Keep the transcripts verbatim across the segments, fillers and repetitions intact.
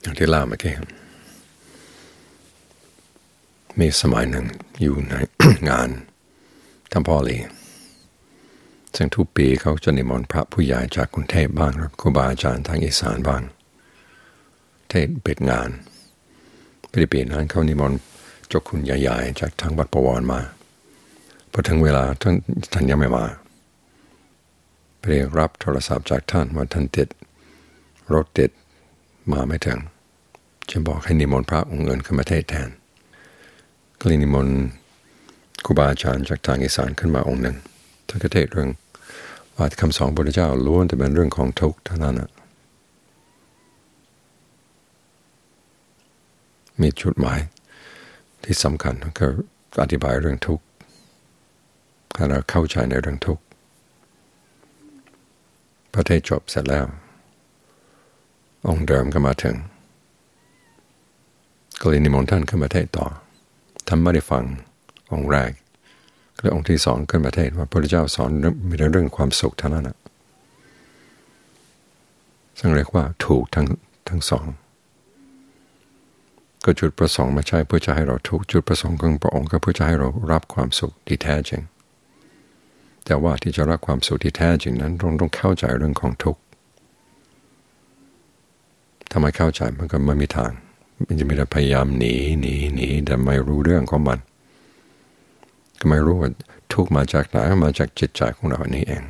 ที่เล่าเมื่อกี้มีสมัยหนึ่งอยู่ใน งานทำพ่อเลยซึ่งทุกปีเขาจะนิมนต์พระผู้ใหญ่จากกรุงเทพบ้างหรือครูบาอาจารย์ทางอีสานบ้างเทศปิดงานปีนั้นเขานิมนต์เจ้าคุณใหญ่ๆจากทางวัดประวรมาพอถึงเวลาท่านท่านยังไม่มาไปเรียกรับโทรศัพท์จากท่านว่าท่านติดรถติดมาไม่ถึงจะบอกให้นิมนต์พระองค์อื่นขึ้นมาเทศแทนก็เลยนิมนต์ครูบาอาจารย์จากทางอีสานขึ้นมาองค์หนึ่งท่านก็เทศเรื่องว่าคำสอนพระพุทธเจ้าล้วนแต่เป็นเรื่องของทุกข์เท่านั้นนะมีจุดหมายที่สำคัญก็อธิบายเรื่องทุกข์ให้เราเข้าใจในเรื่องทุกข์พระเทศจบเสร็จแล้วองค์เดิมก็มาถึงก็เลยนิมนต์ท่านขึ้นมาเทศต่อท่านไม่ได้ฟังองค์แรกก็เลยองค์ที่สองขึ้นมาเทศว่าพระพุทธเจ้าสอนมีแต่เรื่องความสุขเท่านั้นนะซึ่งเรียกว่าถูกทั้งทั้งสองก็จุดประสงค์ไม่ใช่เพื่อจะให้เราทุกข์จุดประสงค์ของพระองค์ก็เพื่อจะให้เรารับความสุขที่แท้จริงแต่ว่าที่จะรับความสุขที่แท้จริงนั้นเราต้องเข้าใจเรื่องของทุกข์ถ้าไม่เข้าใจมันก็ไม่มีทางมันจะมีแต่พยายามหนีหนีหนีแต่ไม่รู้เรื่องของมันก็ไม่รู้ว่าทุกข์มาจากไหนมาจากจิตใจของเรานี่เอง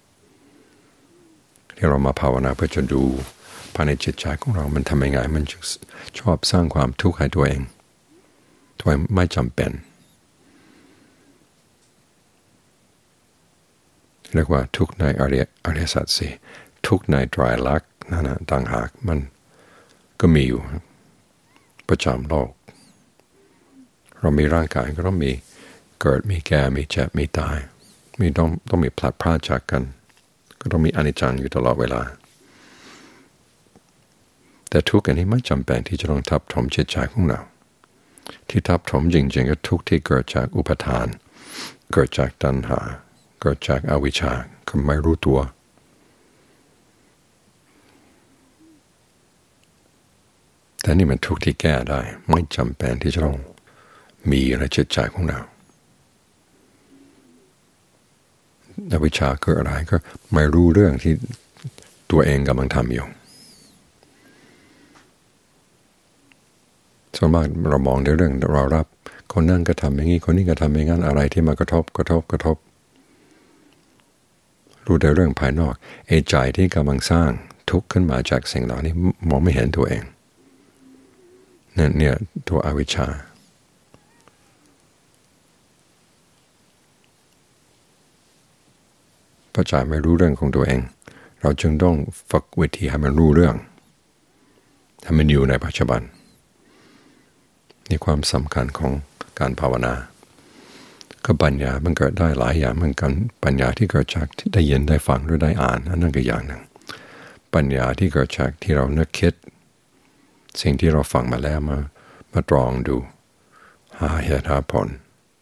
ที่เรามาภาวนาเพื่อจะดูภายในจิตใจของเรามันทำยังไงมันชอบสร้างความทุกข์ให้ตัวเองโดยไม่จำเป็นเรียกว่าทุกข์ในอริยอริยสัจสี่ทุกข์ในไตรลักษณ์นั่นนะต่างหากมันก็มีอยู่ประจำโลกเรามีร่างกายก็ต้องมีเกิดมีแก่มีเจ็บมีตายมีต้องต้องมีพลัดพรากจากกันก็ต้องมีอนิจจังอยู่ตลอดเวลาแต่ทุกข์อันนี้ไม่จำเป็นที่จะต้องทับถมจิตใจของเราที่ทับถมจริงๆก็ทุกข์ที่เกิดจากอุปทานเกิดจากตัณหาเกิดจากอวิชชาคือไม่รู้ตัวแต่นี่มันทุกข์ที่แก้ได้ไม่จำเป็นที่จะต้องมีในจิตใจของเราอวิชชาคืออะไรก็ไม่รู้เรื่องที่ตัวเองกำลังทำอยู่ส่วนมากเรามองในเรื่องเรารับคนนั่นก็ทำอย่างนี้คนนี้ก็ทำอย่างนั้นอะไรที่มากระทบกระทบกระทบรู้แต่เรื่องภายนอกไอ้ใจที่กำลังสร้างทุกข์ขึ้นมาจากสิ่งเหล่านี้มองไม่เห็นตัวเองนั่นเนี่ยตัวอวิชชาพอใจไม่รู้เรื่องของตัวเองเราจึงต้องฝึกวิธีให้มันรู้เรื่องให้มันอยู่ในปัจจุบันนี่ความสำคัญของการภาวนาก็ปัญญามันเกิดได้หลายอย่างเหมือนกันปัญญาที่เกิดจากที่ได้ยินได้ฟังหรือได้อ่านนั่นก็อย่างหนึ่งปัญญาที่เกิดจากที่เรานึกคิดสิ่งที่เราฟังมาแล้วมามาตรองดูหาเหตุหาผล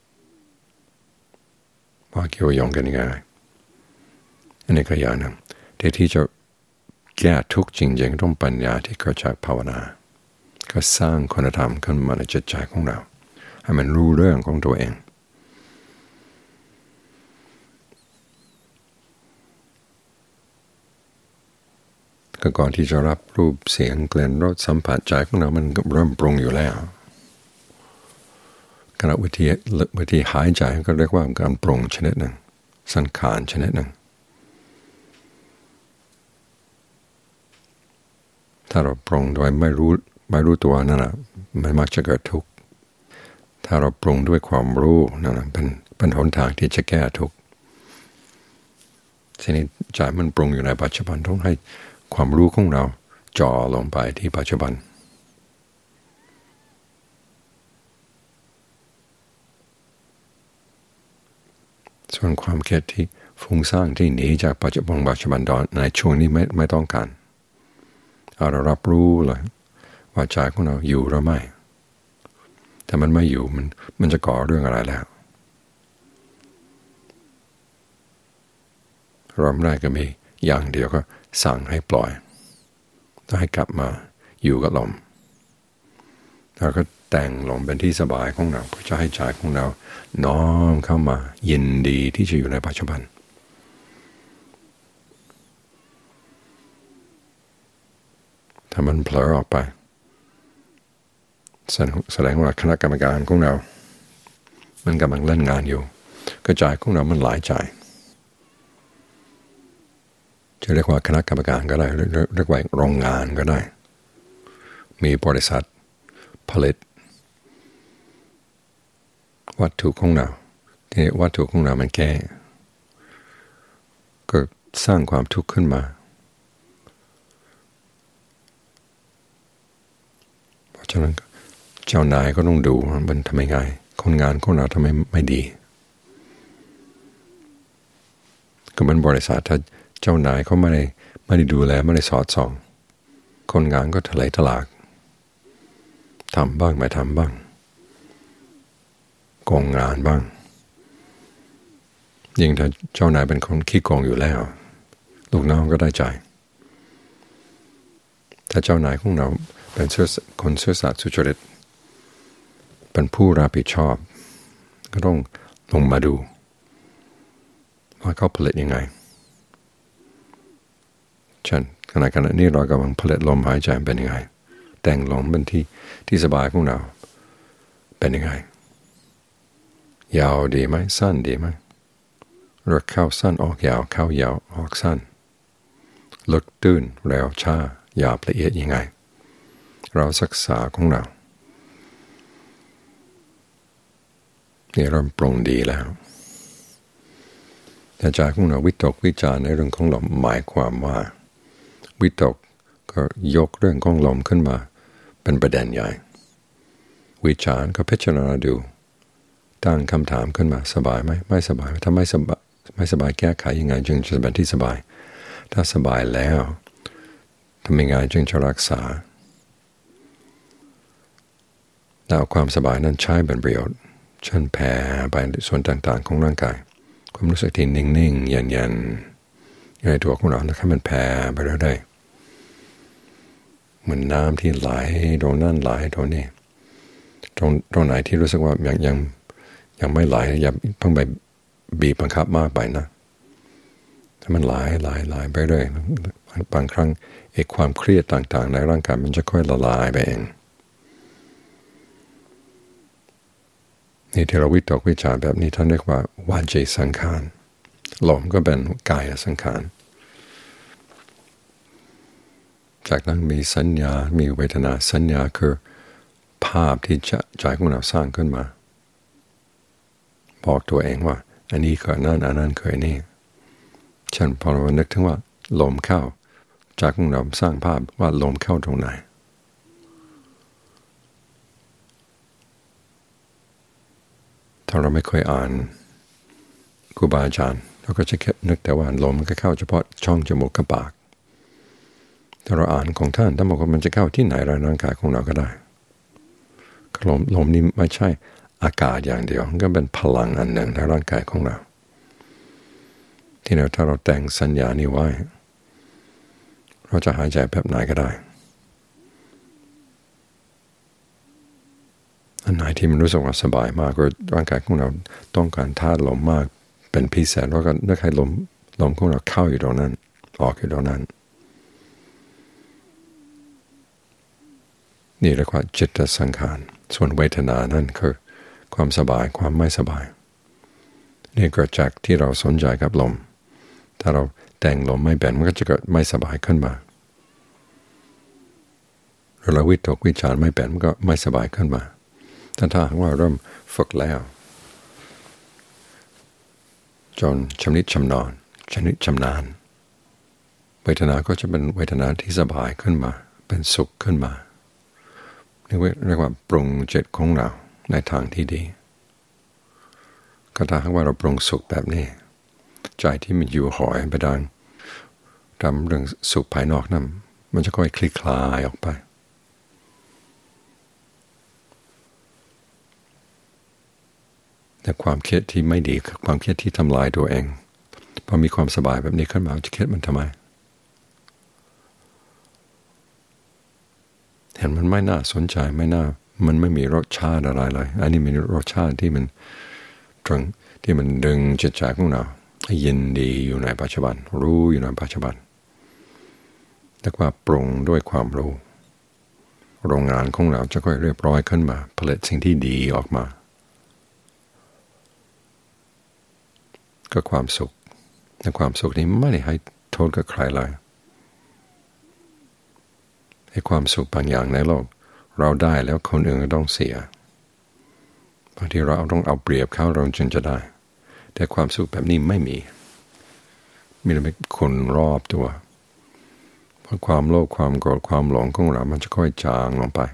ว่าเกี่ยวโยงกันยังไงอันนี้ก็อย่างหนึ่งที่ที่จะแก้ทุกข์จริงๆต้องปัญญาที่เกิดจากภาวนาก็สร้างคุณธรรมขึ้นมาในจิตใจของเราให้มันรู้เรื่องของตัวเองก็ก่อนที่จะรับรูปเสียงกลิ่นรสสัมผัสใจของเรามันเริ่มปรุงอยู่แล้วขณะวิธีวิธีหายใจก็เรียกว่าการปรุงชนิดหนึ่งสังขารชนิดหนึ่งถ้าเราปรุงโดยไม่รู้ไม่รู้ตัวนั่นแหละมันมักจะเกิดทุกข์ถ้าเราปรุงด้วยความรู้นั่นแหละเป็นเป็นหนทางที่จะแก้ทุกข์ทีนี้ใจมันปรุงอยู่ในปัจจุบันต้องให้ความรู้ของเราจ่อลงไปที่ปัจจุบันส่วนความคิดที่ฟุ้งซ่านที่หนีจากปัจจุบันปัจจุบันตอนในช่วงนี้ไม่ไม่ต้องการเอาเรารับรู้เลยว่าใจของเราอยู่หรือไม่ถ้ามันไม่อยู่มันมันจะก่อเรื่องอะไรแล้วเราไม่ได้ก็มีอย่างเดียวก็สั่งให้ปล่อยต้องให้กลับมาอยู่กับลมเราก็แต่งลมเป็นที่สบายของเราเพื่อจะให้ใจของเราน้อมเข้ามายินดีที่จะอยู่ในปัจจุบันถ้ามันเผลอออกไปแสดงว่าคณะกรรมการของเรามันกำลังเล่นงานอยู่กระจายของเรามันหลายใจจะเรียกว่าคณะกรรมการก็ได้เรียกว่าโรงงานก็ได้มีบริษัทผลิตวัตถุของเราที่วัตถุของเรามันแก่ก็สร้างความทุกข์ขึ้นมาเพราะฉะนั้นเจ้านายก็ต้องดูมันทำยังไงคนงานของเราทำไมไม่ดีก็มันบริษัทถ้าเจ้านายเขาไม่ได้ไม่ได้ดูแลไม่ได้สอดส่องคนงานก็ทะเลทลากทำบ้างไม่ทำบ้างโกงงานบ้างยิ่งถ้าเจ้านายเป็นคนขี้โกงอยู่แล้วลูกน้องก็ได้ใจถ้าเจ้านายของเราเป็นคนซื่อสัตย์สุจริตเป็นผู้รับผิดชอบก็ต้องลงมาดูว่าเขาผลิตยังไงเช่นขณะขณะนี้เรากำลังผลิตลมหายใจเป็นยังไงแต่งลมเป็นที่ที่สบายของเราเป็นยังไงยาวดีไหมสั้นดีไหมหรือเข้าสั้นออกยาวเข้ายาวออกสั้นลึกตื้นเร็วช้าหยาบละเอียดยังไงเราศึกษาของเรานี่เราปรุงดีแล้วแต่ใจของเราวิตกวิจารในเรื่องของลมหมายความว่าวิตกก็ยกเรื่องของลมขึ้นมาเป็นประเด็นใหญ่วิจารก็พิจารณาดูตั้งคำถามขึ้นมาสบายไหมไม่สบายถ้าไม่สบายไม่สบายแก้ไขยังไงจึงจะเป็นที่สบายถ้าสบายแล้วทำยังไงจึงจะรักษาแล้วความสบายนั้นใช้เป็นประโยชน์เช่นแผ่ไปส่วนต่างๆของร่างกายความรู้สึกที่นิ่งๆเย็นๆในตัวของเรานะครับมันแผ่ไปเรื่อยๆเหมือนน้ำที่ไหลตรงนั่นไหลตรงนี้ตรงตรงไหนที่รู้สึกว่ายังยังยังไม่ไหลอย่าเพิ่งไปบีบบังคับมากไปนะถ้ามันไหลไหลไหลไปเรื่อยบางครั้งไอ้ความเครียดต่างๆในร่างกายมันจะค่อยละลายไปเองนี่ที่เราวิตกวิจารแบบนี้ท่านเรียกว่าวาจีสังขารลมก็เป็นกายสังขารจากนั้นมีสัญญามีเวทนาสัญญาคือภาพที่จะใจของเราสร้างขึ้นมาบอกตัวเองว่าอันนี้คือนั่นอันนั้นคือนี่เช่นพอเรานึกถึงว่าลมเข้าใจของเราสร้างภาพว่าลมเข้าตรงไหนถ้าเราไม่เคยอ่านครูบาอาจารย์เราก็จะแค่นึกแต่ว่าลมมันก็เข้าเฉพาะช่องจมูกกับปากถ้าเราอ่านของท่านท่านบอกว่ามันจะเข้าที่ไหนในร่างกายของเราก็ได้ลมลมนี้ไม่ใช่อากาศอย่างเดียวมันก็เป็นพลังอันหนึ่งในร่างกายของเราที่เราถ้าเราแต่งสัญญานี้ไว้เราจะหายใจแบบไหนก็ได้อันไหนที่มันรู้สึกว่าสบายมากก็ร่างกายของเราต้องการธาตุลมมากเป็นพิเศษแล้วก็นึกให้ลมลมของเราเข้าอยู่ตรงนั้นออกอยู่ตรงนั้นนี่เรียกว่าจิตสังขารส่วนเวทนานั่นคือความสบายความไม่สบายนี่เกิดจากที่เราสนใจกับลมถ้าเราแต่งลมไม่เป็นมันก็จะเกิดไม่สบายขึ้นมาเราวิตกวิจารไม่เป็นมันก็ไม่สบายขึ้นมาแต่ถ้าหากว่าเริ่มฝึกแล้วจนชำนิชำนาญชำนิชำนาญเวทนาก็จะเป็นเวทนาที่สบายขึ้นมาเป็นสุขขึ้นมาเรียกว่าเรียกว่าปรุงจิตของเราในทางที่ดีก็ถ้าหากว่าเราปรุงสุขแบบนี้ใจที่มันอยู่หอยไปดังทำเรื่องสุขภายนอกนั้นมันจะค่อยคลี่คลายออกไปแต่ความเครียดที่ไม่ดีคือความเครียดที่ทำลายตัวเองพอมีความสบายแบบนี้ขึ้นมาจะเครียดมันทำไมห็นมันไม่น่าสนใจไม่น่ามันไม่มีรสชาติอะไรเลยอันนี้มีรสชาติที่มันตรงที่มันดึงจิตใจของเราให้ยินดีอยู่ในปัจจุบันรู้อยู่ในปัจจุบันแต่ว่าปรุงด้วยความรู้โรงงานของเราจะค่อยเรียบร้อยขึ้นมาผลิตสิ่งที่ดีออกมาก็ความสุขและความสุขนี้ไม่ได้ให้โทษกับใครเลยให้ความสุขบางอย่างในโลกเราได้แล้วคนอื่นก็ต้องเสียบางทีเราต้องเอาเปรียบเขาเราจึงจะได้แต่ความสุขแบบนี้ไม่มีมีแต่คนรอบตัวเพราะความโลภความโกรธความหลงของเรามันจะค่อยจางลงไป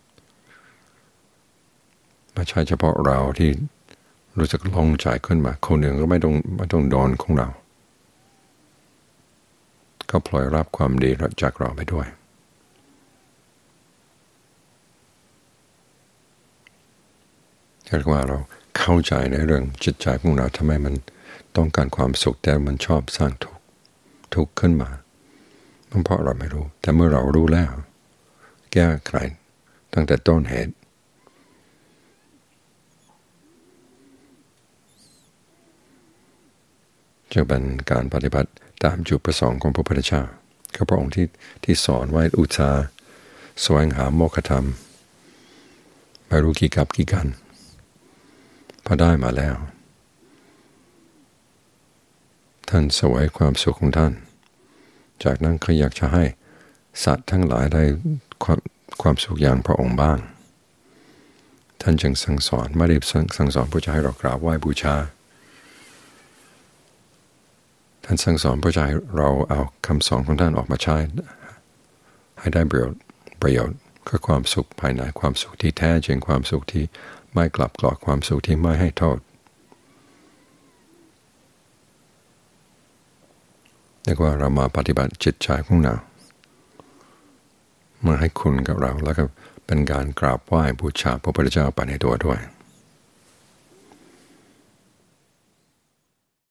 ไม่ใช่เฉพาะเราที่รู้สึกลงใจขึ้นมาคนอื่นก็ไม่ต้องไม่ต้องโดนของเราก็ปล่อยรับความดีจากเราไปด้วยเรียกว่าเราเข้าใจในเรื่องจิตใจของเราทำไมมันต้องการความสุขแต่มันชอบสร้างทุกข์ทุกข์ขึ้นมาเพราะเราไม่รู้แต่เมื่อเรารู้แล้วแก้ไขตั้งแต่ต้นเหตุจะเป็นการปฏิบัติตามจุดประสงค์ของพระพุทธเจ้าก็พระองค์ที่ที่สอนไว้อุตสาห์แสวงหาโมกขธรรมไม่รู้กี่กับกี่กันพอได้มาแล้วท่านเสวยความสุขของท่านจากนั้นก็อยากจะให้สัตว์ทั้งหลายได้ความความสุขอย่างพระองค์บ้างท่านจึงสั่งสอนไม่ได้สั่งสอนเพื่อจะให้เรากราบไหว้บูชาท่านสั่งสอนเพื่อจะให้เราเอาคำสอนของท่านออกมาใช้ให้ได้ประโยชน์ประโยชน์คือความสุขภายในความสุขที่แท้จริงความสุขที่ไม่กลับกรอกความสุขที่ไม่ให้โทษเรียกว่าเรามาปฏิบัติจิตใจของเรามาให้คุณกับเราแล้วก็เป็นการกราบไหว้บูชาพระพุทธเจ้าไปในตัวด้วย